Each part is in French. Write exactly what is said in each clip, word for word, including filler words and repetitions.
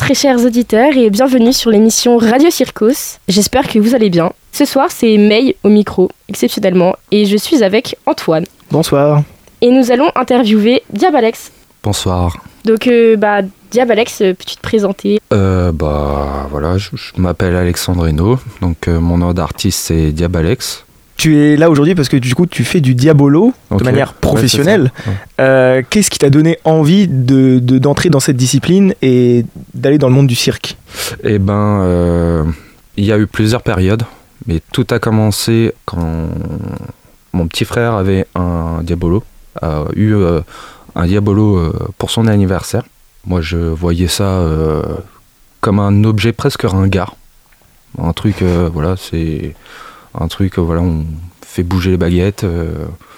très chers auditeurs et bienvenue sur l'émission Radio Circos. J'espère que vous allez bien. Ce soir, c'est May au micro, exceptionnellement, et je suis avec Antoine. Bonsoir. Et nous allons interviewer Diabalex. Bonsoir. Donc, euh, bah, Diabalex, peux-tu te présenter ? euh, Bah, voilà, je, je m'appelle Alexandrino, donc euh, mon nom d'artiste c'est Diabalex. Tu es là aujourd'hui parce que du coup tu fais du diabolo Okay. de manière professionnelle. Ouais, ouais. Euh, qu'est-ce qui t'a donné envie de, de, d'entrer dans cette discipline et d'aller dans le monde du cirque ? Eh ben, euh, il y a eu plusieurs périodes, mais tout a commencé quand mon petit frère avait un diabolo, a eu euh, un diabolo euh, pour son anniversaire. Moi je voyais ça euh, comme un objet presque ringard. Un truc, euh, voilà, c'est... Un truc, voilà, on fait bouger les baguettes. Euh,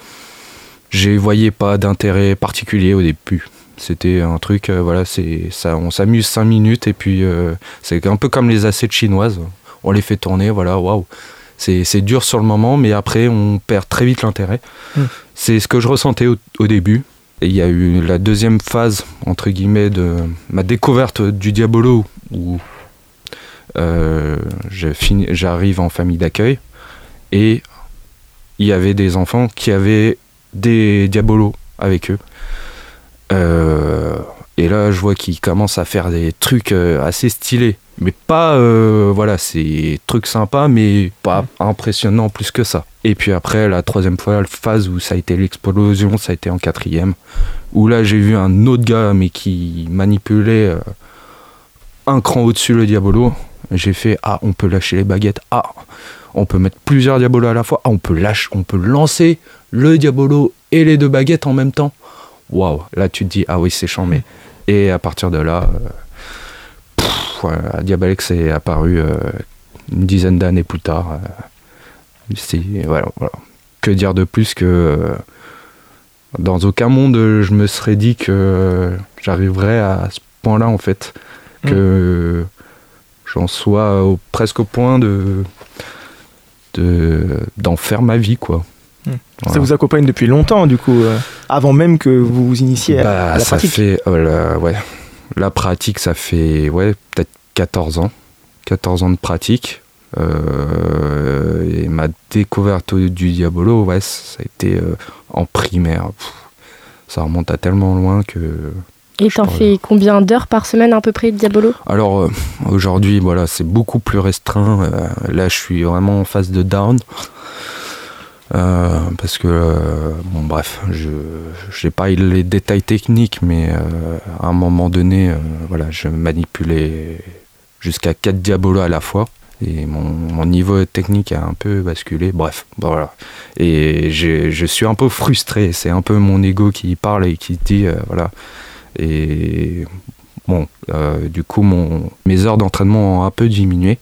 je voyais pas d'intérêt particulier au début. C'était un truc, euh, voilà, c'est ça, on s'amuse cinq minutes et puis euh, c'est un peu comme les assiettes chinoises. On les fait tourner, voilà, waouh. C'est, c'est dur sur le moment, mais après on perd très vite l'intérêt. Mmh. C'est ce que je ressentais au, au début. Et il y a eu la deuxième phase, entre guillemets, de ma découverte du diabolo où euh, je finis, j'arrive en famille d'accueil. Et il y avait des enfants qui avaient des diabolos avec eux. Euh, et là, je vois qu'ils commencent à faire des trucs euh, assez stylés. Mais pas, euh, voilà, c'est trucs sympas, mais pas impressionnants plus que ça. Et puis après, la troisième fois, la phase où ça a été l'explosion, ça a été en quatrième. Où là, j'ai vu un autre gars, mais qui manipulait euh, un cran au-dessus le diabolo. J'ai fait, ah, on peut lâcher les baguettes, ah, on peut mettre plusieurs diabolos à la fois, ah, on peut lâcher, on peut lancer le diabolo et les deux baguettes en même temps. Waouh, là tu te dis, ah oui, c'est chambé. Et à partir de là, euh, pff, voilà, Diabalex est apparu euh, une dizaine d'années plus tard. Euh, c'est, voilà, voilà. Que dire de plus que euh, dans aucun monde je me serais dit que euh, j'arriverais à ce point-là en fait, que mmh. j'en sois au, presque au point de, de d'en faire ma vie quoi. Mmh. Voilà. Ça vous accompagne depuis longtemps du coup, euh, avant même que vous vous initiez bah, à, à la ça pratique. Fait, euh, la, ouais, la pratique ça fait ouais, peut-être quatorze ans. quatorze ans de pratique. Euh, et ma découverte du diabolo, ouais, ça a été euh, en primaire. Pff, ça remonte à tellement loin que... Et t'en fais combien d'heures par semaine à peu près de diabolo ? Alors euh, aujourd'hui, voilà, c'est beaucoup plus restreint. Euh, là, je suis vraiment en phase de down. Euh, parce que, euh, bon bref, je n'ai pas les détails techniques, mais euh, à un moment donné, euh, voilà, je manipulais jusqu'à quatre diabolos à la fois. Et mon, mon niveau technique a un peu basculé. Bref, bah voilà. Et je, je suis un peu frustré. C'est un peu mon ego qui parle et qui dit, euh, voilà... Et bon, euh, du coup, mon, mes heures d'entraînement ont un peu diminué.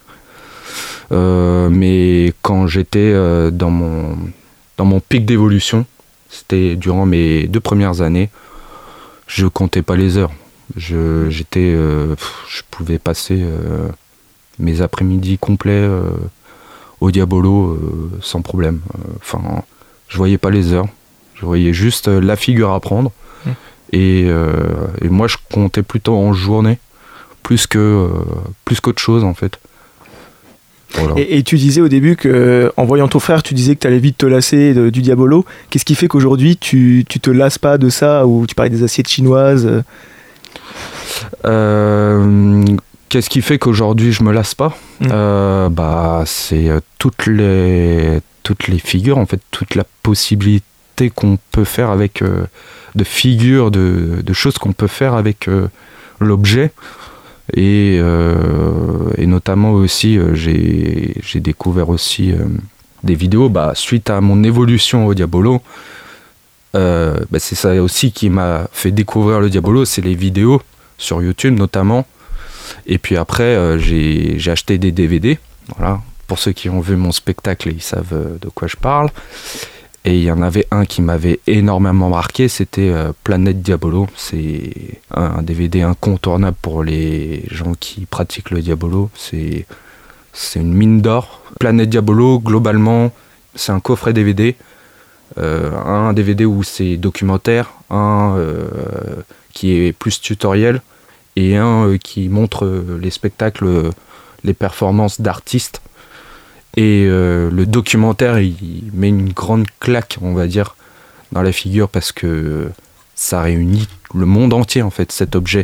Euh, mais quand j'étais euh, dans, mon, dans mon pic d'évolution, c'était durant mes deux premières années, je comptais pas les heures. Je, j'étais, euh, je pouvais passer euh, mes après-midi complets euh, au diabolo euh, sans problème. Enfin, euh, je voyais pas les heures. Je voyais juste la figure à prendre. Mmh. Et, euh, et moi je comptais plutôt en journée plus que euh, plus qu'autre chose en fait. Voilà. Et, et tu disais au début que en voyant ton frère tu disais que tu allais vite te lasser de, du diabolo. Qu'est-ce qui fait qu'aujourd'hui tu, tu te lasses pas de ça, ou tu parlais des assiettes chinoises? euh, Qu'est-ce qui fait qu'aujourd'hui je me lasse pas? mmh. euh, Bah c'est toutes les toutes les figures en fait, toute la possibilité qu'on peut faire avec euh, de figures, de, de choses qu'on peut faire avec euh, l'objet. Et, euh, et notamment aussi, euh, j'ai, j'ai découvert aussi euh, des vidéos, bah, suite à mon évolution au diabolo. Euh, bah, c'est ça aussi qui m'a fait découvrir le diabolo, c'est les vidéos sur YouTube notamment. Et puis après, euh, j'ai, j'ai acheté des D V D. Voilà. Pour ceux qui ont vu mon spectacle, ils savent de quoi je parle. Et il y en avait un qui m'avait énormément marqué, c'était euh, Planète Diabolo. C'est un D V D incontournable pour les gens qui pratiquent le diabolo. C'est, c'est une mine d'or. Planète Diabolo, globalement, c'est un coffret D V D. Euh, un D V D où c'est documentaire, un euh, qui est plus tutoriel, et un euh, qui montre euh, les spectacles, euh, les performances d'artistes. Et euh, le documentaire, il, il met une grande claque, on va dire, dans la figure parce que ça réunit le monde entier, en fait, cet objet.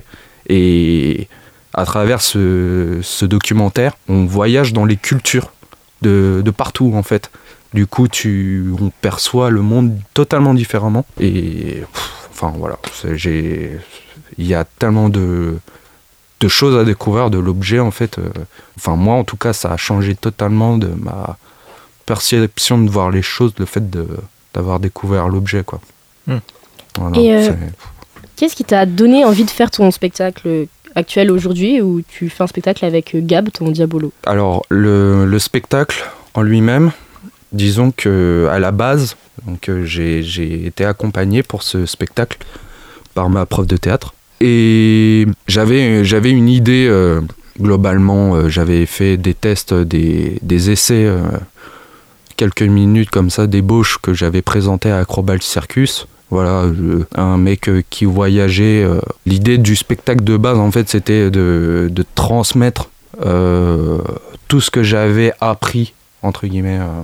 Et à travers ce, ce documentaire, on voyage dans les cultures de, de partout, en fait. Du coup, tu, on perçoit le monde totalement différemment. Et pff, enfin, voilà, c'est, j'ai, il y a tellement de, de choses à découvrir de l'objet, en fait. Enfin, moi, en tout cas, ça a changé totalement de ma perception de voir les choses, le fait de, d'avoir découvert l'objet, quoi. Mmh. Voilà, Et euh, qu'est-ce qui t'a donné envie de faire ton spectacle actuel aujourd'hui, où tu fais un spectacle avec Gab, ton Diabolo? Alors, le, le spectacle en lui-même, disons qu'à la base, donc, euh, j'ai, j'ai été accompagné pour ce spectacle par ma prof de théâtre. Et j'avais, j'avais une idée, euh, globalement, euh, j'avais fait des tests, des, des essais, euh, quelques minutes comme ça, d'ébauche que j'avais présenté à Acrobat Circus. Voilà, je, un mec euh, qui voyageait. Euh, l'idée du spectacle de base, en fait, c'était de, de transmettre euh, tout ce que j'avais appris, entre guillemets, euh,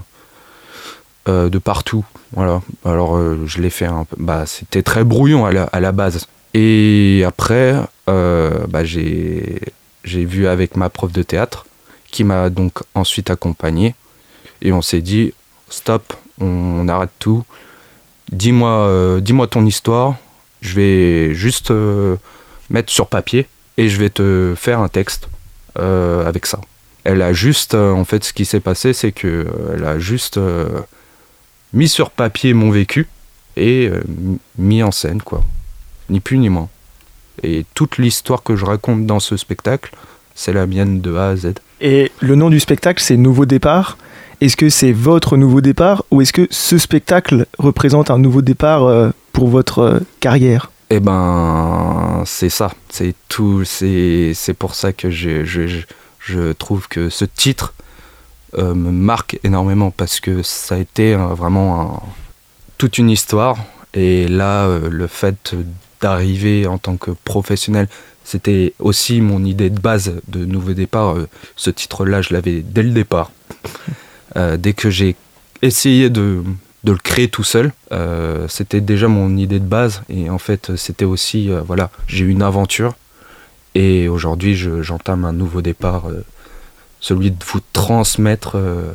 euh, de partout. Voilà. Alors, euh, je l'ai fait un peu. Bah, c'était très brouillon à la, à la base. Et après, euh, bah, j'ai, j'ai vu avec ma prof de théâtre, qui m'a donc ensuite accompagné. Et on s'est dit, stop, on, on arrête tout. Dis-moi, euh, dis-moi ton histoire, je vais juste euh, mettre sur papier et je vais te faire un texte euh, avec ça. Elle a juste, euh, en fait, ce qui s'est passé, c'est qu'elle euh, a juste euh, mis sur papier mon vécu et euh, mis en scène, quoi. Ni plus ni moins. Et toute l'histoire que je raconte dans ce spectacle, c'est la mienne de A à Z. Et le nom du spectacle, c'est Nouveau Départ. Est-ce que c'est votre nouveau départ ou est-ce que ce spectacle représente un nouveau départ euh, pour votre euh, carrière ? Eh ben, c'est ça. C'est tout. C'est, c'est pour ça que je, je, je, je trouve que ce titre euh, me marque énormément parce que ça a été euh, vraiment un, toute une histoire. Et là, euh, le fait d'arriver en tant que professionnel, c'était aussi mon idée de base de Nouveau Départ. Euh, ce titre-là, je l'avais dès le départ. Euh, dès que j'ai essayé de, de le créer tout seul, euh, c'était déjà mon idée de base. Et en fait, c'était aussi, euh, voilà, j'ai eu une aventure. Et aujourd'hui, je, j'entame un nouveau départ, euh, celui de vous transmettre euh,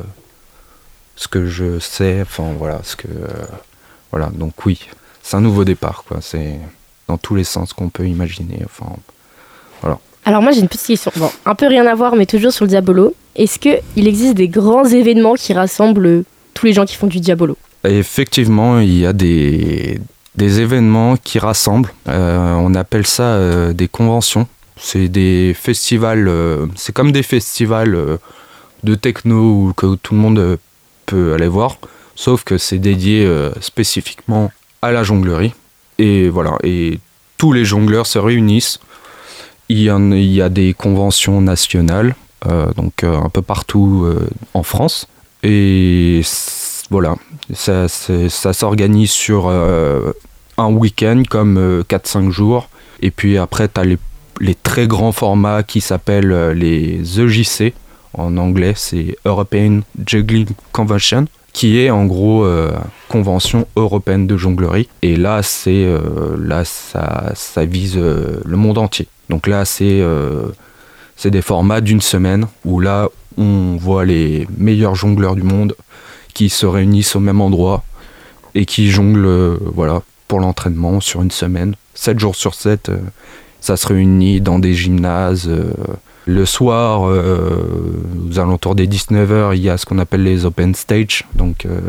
ce que je sais. Enfin, voilà, ce que, euh, voilà. Donc oui, c'est un nouveau départ, quoi. C'est dans tous les sens qu'on peut imaginer. Enfin, voilà. Alors moi j'ai une petite question, bon, un peu rien à voir mais toujours sur le Diabolo. Est-ce qu'il existe des grands événements qui rassemblent tous les gens qui font du Diabolo ? Et effectivement, il y a des, des événements qui rassemblent. Euh, on appelle ça euh, des conventions. C'est des festivals, euh, c'est comme des festivals euh, de techno que tout le monde peut aller voir, sauf que c'est dédié euh, spécifiquement à la jonglerie. Et voilà, et tous les jongleurs se réunissent. Il y, en, il y a des conventions nationales, euh, donc euh, un peu partout euh, en France. Et voilà, ça, ça s'organise sur euh, un week-end comme euh, quatre cinq jours. Et puis après, tu as les, les très grands formats qui s'appellent euh, les E J C. En anglais, c'est European Juggling Convention, qui est en gros euh, convention européenne de jonglerie. Et là, c'est, euh, là ça, ça vise euh, le monde entier. Donc là, c'est, euh, c'est des formats d'une semaine où là, on voit les meilleurs jongleurs du monde qui se réunissent au même endroit et qui jonglent euh, voilà, pour l'entraînement sur une semaine. sept jours sur sept, euh, ça se réunit dans des gymnases. Euh, le soir, euh, aux alentours des dix-neuf heures, il y a ce qu'on appelle les open stage, donc euh,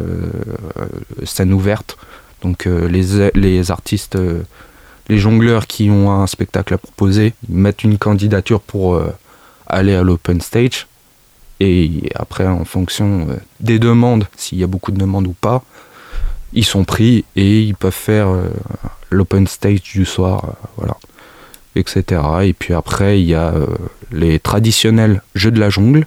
scène ouverte. Donc euh, les, les artistes... Euh, Les jongleurs qui ont un spectacle à proposer mettent une candidature pour euh, aller à l'open stage. Et après, en fonction euh, des demandes, s'il y a beaucoup de demandes ou pas, ils sont pris et ils peuvent faire euh, l'open stage du soir, euh, voilà, et cetera. Et puis après, il y a euh, les traditionnels jeux de la jungle.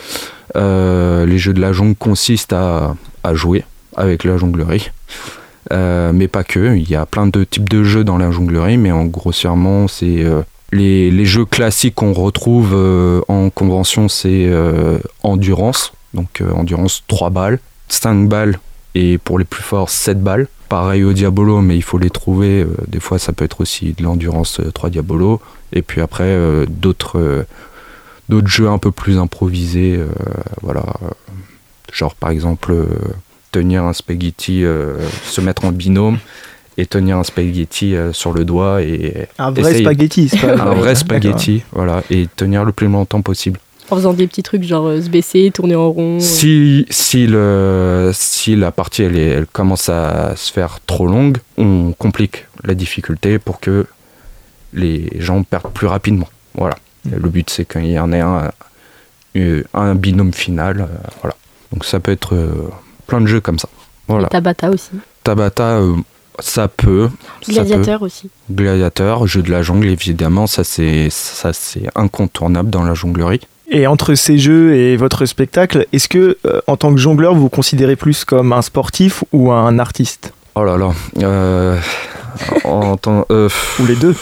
Euh, les jeux de la jungle consistent à, à jouer avec la jonglerie. Euh, mais pas que, il y a plein de types de jeux dans la jonglerie, mais en grossièrement c'est euh, Les, les jeux classiques qu'on retrouve euh, en convention, c'est euh, endurance. Donc euh, endurance trois balles, cinq balles et pour les plus forts sept balles. Pareil au Diabolo, mais il faut les trouver. Euh, des fois, ça peut être aussi de l'endurance euh, trois Diabolo. Et puis après, euh, d'autres, euh, d'autres jeux un peu plus improvisés. Euh, voilà. Genre par exemple, euh, tenir un spaghetti, euh, se mettre en binôme. Et tenir un spaghetti euh, sur le doigt et un vrai essayer... spaghetti, c'est pas un vrai spaghetti, voilà, et tenir le plus longtemps possible. En faisant des petits trucs genre euh, se baisser, tourner en rond. Si si le si la partie elle, est, elle commence à se faire trop longue, on complique la difficulté pour que les gens perdent plus rapidement. Voilà. Mmh. Le but c'est qu'il y en ait un un binôme final, euh, voilà. Donc ça peut être euh, plein de jeux comme ça. Voilà. Et Tabata aussi. Tabata. Euh, Ça peut. Gladiateur ça peut. Aussi. Gladiateur, jeu de la jungle, évidemment, ça c'est, ça c'est incontournable dans la jonglerie. Et entre ces jeux et votre spectacle, est-ce que, euh, en tant que jongleur, vous vous considérez plus comme un sportif ou un artiste ? Oh là là. Euh, en tant, euh, ou les deux ?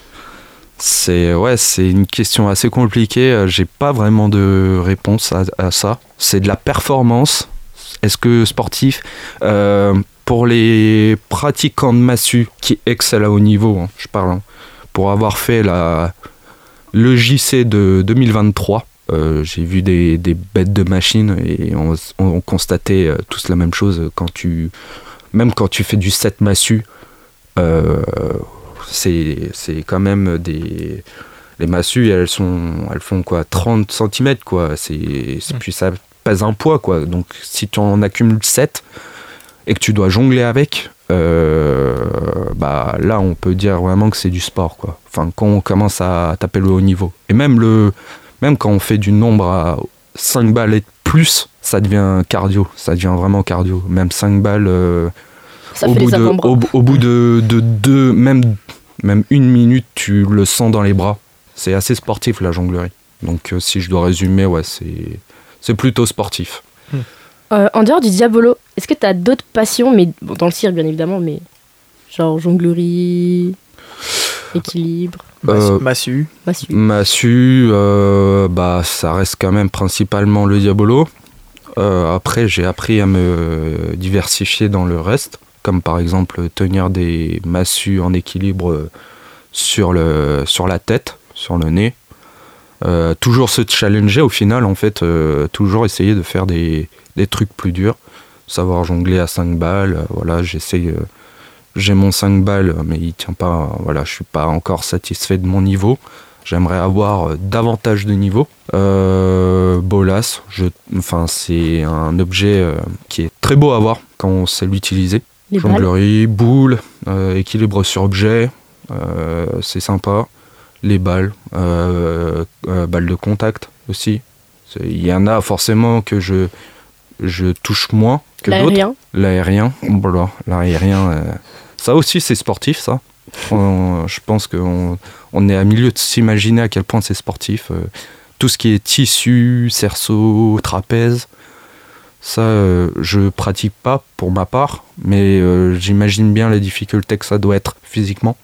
C'est, ouais, c'est une question assez compliquée. J'ai pas vraiment de réponse à, à ça. C'est de la performance. Est-ce que sportif euh, pour les pratiquants de massue qui excellent à haut niveau, hein, je parle, hein, pour avoir fait la, le J C de deux mille vingt-trois, euh, j'ai vu des, des bêtes de machines et on, on constatait euh, tous la même chose. Quand tu, même quand tu fais du sept massue, euh, c'est, c'est quand même des... Les massues, elles, sont, elles font quoi, trente centimètres, quoi. C'est, c'est, puis ça pèse un poids, quoi. Donc si tu en accumules sept... et que tu dois jongler avec, euh, bah là on peut dire vraiment que c'est du sport, quoi. Enfin, quand on commence à taper le haut niveau. Et même, le, même quand on fait du nombre à cinq balles et plus, ça devient cardio, ça devient vraiment cardio. Même cinq balles, euh, au, bout de, au, au bout de, de deux, même, même une minute, tu le sens dans les bras. C'est assez sportif la jonglerie. Donc euh, si je dois résumer, ouais, c'est, c'est plutôt sportif. Hmm. Euh, en dehors du Diabolo, est-ce que tu as d'autres passions, mais bon, dans le cirque bien évidemment, mais genre jonglerie, équilibre, euh, massue, massue, massue, euh, bah ça reste quand même principalement le Diabolo. Euh, après, j'ai appris à me diversifier dans le reste, comme par exemple tenir des massues en équilibre sur le sur la tête, sur le nez. Euh, toujours se challenger au final, en fait, euh, toujours essayer de faire des des trucs plus durs, savoir jongler à cinq balles, euh, voilà, j'essaye, euh, j'ai mon cinq balles, mais il tient pas, voilà, je suis pas encore satisfait de mon niveau, j'aimerais avoir euh, davantage de niveau. Euh, bolas, je, enfin, c'est un objet euh, qui est très beau à voir quand on sait l'utiliser. Les jonglerie, boule, euh, équilibre sur objet, euh, c'est sympa. Les balles, euh, euh, balles de contact aussi. Il y en a forcément que je je touche moins que l'aérien. d'autres. L'aérien. Voilà, l'aérien, euh, ça aussi c'est sportif, ça. On, je pense qu'on on est à milieu de s'imaginer à quel point c'est sportif. Euh, tout ce qui est tissu, cerceau, trapèze, ça euh, je pratique pas pour ma part, mais euh, j'imagine bien les difficultés que ça doit être physiquement.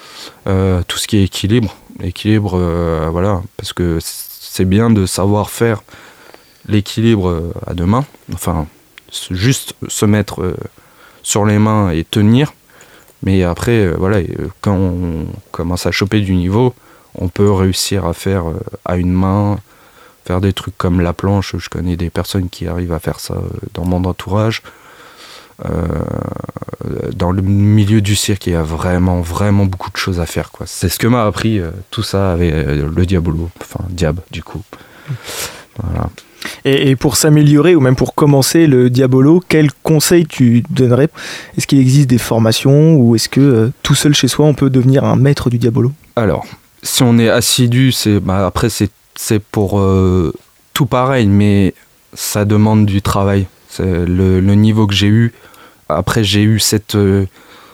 Euh, tout ce qui est équilibre, équilibre, euh, voilà, parce que c'est bien de savoir faire l'équilibre à deux mains, enfin juste se mettre euh, sur les mains et tenir, mais après euh, voilà, quand on commence à choper du niveau, on peut réussir à faire euh, à une main, faire des trucs comme la planche. Je connais des personnes qui arrivent à faire ça euh, dans mon entourage. Euh, dans le milieu du cirque, il y a vraiment vraiment beaucoup de choses à faire, quoi. C'est ce que m'a appris euh, tout ça avec euh, le Diabolo, enfin Diab du coup. Voilà. Et, et pour s'améliorer ou même pour commencer le Diabolo, quel conseil tu donnerais ? Est-ce qu'il existe des formations ou est-ce que euh, tout seul chez soi on peut devenir un maître du Diabolo ? Alors, si on est assidu, c'est bah, après c'est c'est pour euh, tout pareil, mais ça demande du travail. C'est le, le niveau que j'ai eu. Après, j'ai eu cette, euh,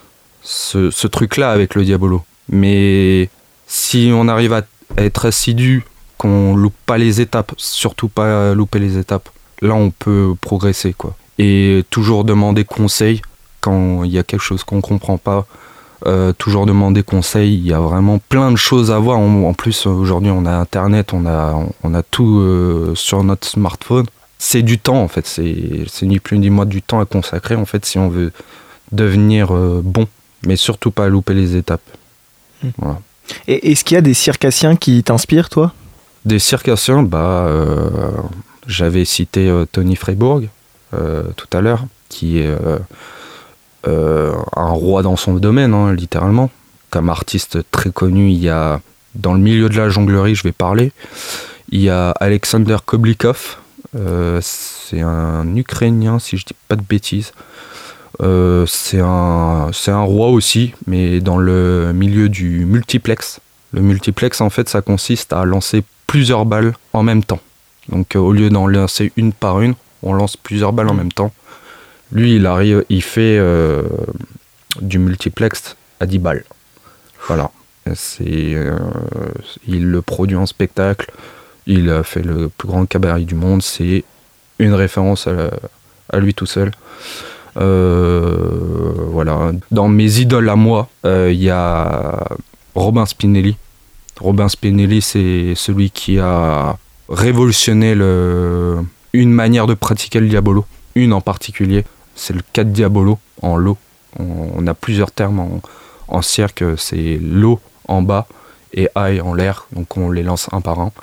ce, ce truc-là avec le Diabolo. Mais si on arrive à être assidu, qu'on loupe pas les étapes, surtout pas louper les étapes, là, on peut progresser, quoi. Et toujours demander conseil quand il y a quelque chose qu'on comprend pas Euh, toujours demander conseil, il y a vraiment plein de choses à voir. En, en plus, aujourd'hui, on a Internet, on a, on a tout euh, sur notre smartphone. C'est du temps, en fait. C'est, c'est ni plus ni moins du temps à consacrer, en fait, si on veut devenir euh, bon. Mais surtout pas louper les étapes. Mmh. Voilà. Et est-ce qu'il y a des circassiens qui t'inspirent, toi ? Des circassiens, bah, euh, j'avais cité euh, Tony Freiburg euh, tout à l'heure, qui est euh, euh, un roi dans son domaine, hein, littéralement. Comme artiste très connu, il y a, dans le milieu de la jonglerie, je vais parler, il y a Alexander Koblikov, euh, c'est un Ukrainien, si je dis pas de bêtises. Euh, c'est un, c'est un roi aussi, mais dans le milieu du multiplex. Le multiplex, en fait, ça consiste à lancer plusieurs balles en même temps. Donc, euh, au lieu d'en lancer une par une, on lance plusieurs balles en même temps. Lui, il arrive, il fait euh, du multiplex à dix balles. Voilà. C'est, euh, il le produit en spectacle. Il a fait le plus grand cabaret du monde. C'est une référence à, à lui tout seul. Euh, voilà. Dans mes idoles à moi, il euh, y a Robin Spinelli. Robin Spinelli, c'est celui qui a révolutionné le, une manière de pratiquer le diabolo. Une en particulier, c'est le quatre diabolo en low. On, on a plusieurs termes en, en cirque, c'est low en bas et high en l'air, donc on les lance un par un.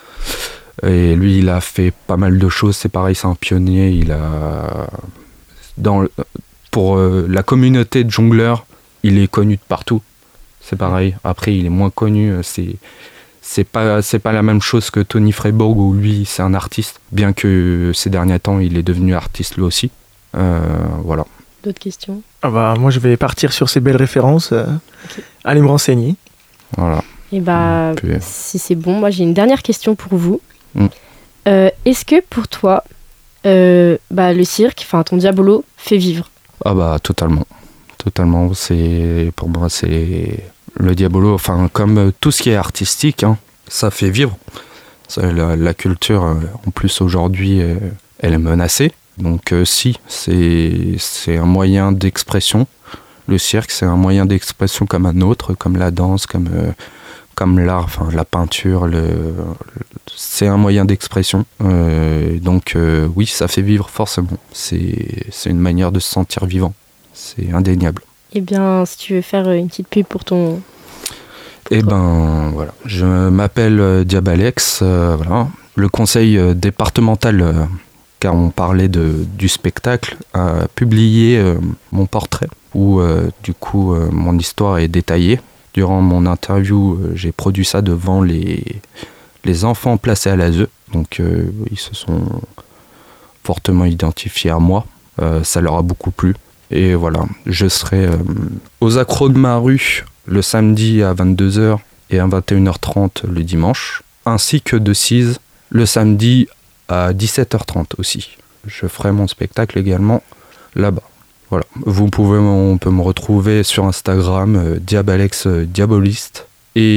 Et lui, il a fait pas mal de choses, c'est pareil, c'est un pionnier. Il a, dans, pour euh, la communauté de jongleurs, il est connu de partout. C'est pareil. Après, il est moins connu. C'est, c'est pas, c'est pas la même chose que Tony Freiburg où lui, c'est un artiste. Bien que ces derniers temps, il est devenu artiste lui aussi. Euh, voilà. D'autres questions ? Ah bah, moi, je vais partir sur ces belles références. Euh, okay. Allez me renseigner. Voilà. Et bah, Puis... si c'est bon, moi, j'ai une dernière question pour vous. Mm. Euh, est-ce que pour toi, euh, bah, le cirque, enfin ton diabolo, fait vivre ? Ah bah, totalement. Totalement. C'est, pour moi, c'est... Le diabolo, enfin, comme tout ce qui est artistique, hein, ça fait vivre. Ça, la, la culture, en plus, aujourd'hui, elle est menacée. Donc, euh, si, c'est, c'est un moyen d'expression. Le cirque, c'est un moyen d'expression comme un autre, comme la danse, comme, euh, comme l'art, enfin, la peinture. Le, le, c'est un moyen d'expression. Euh, donc, euh, oui, ça fait vivre, forcément. C'est, c'est une manière de se sentir vivant. C'est indéniable. Eh bien, si tu veux faire une petite pub pour ton... Eh ben, voilà. Je m'appelle euh, Diabalex. Euh, voilà. Le conseil euh, départemental, euh, car on parlait de, du spectacle, a publié euh, mon portrait, où euh, du coup, euh, mon histoire est détaillée. Durant mon interview, euh, j'ai produit ça devant les, les enfants placés à l'A S E. Donc, euh, ils se sont fortement identifiés à moi. Euh, ça leur a beaucoup plu. Et voilà, je serai euh, aux Accros de ma rue le samedi à vingt-deux heures et à vingt et une heures trente le dimanche, ainsi que de Cise le samedi à dix-sept heures trente aussi. Je ferai mon spectacle également là-bas. Voilà, vous pouvez, on peut me retrouver sur Instagram, euh, Diabalex euh, Diaboliste,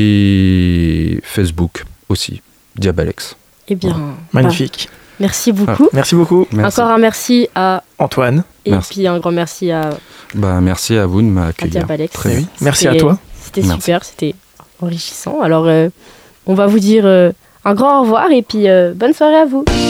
et Facebook aussi, Diabalex. Eh bien, voilà. Magnifique. Bah. Merci beaucoup. Ah, merci beaucoup. Merci. Encore un merci à Antoine. Et merci. Puis un grand merci à... Bah, merci à vous de m'accueillir. Très oui. Merci à toi. C'était merci. Super, c'était enrichissant. Alors, euh, on va vous dire euh, un grand au revoir et puis euh, bonne soirée à vous.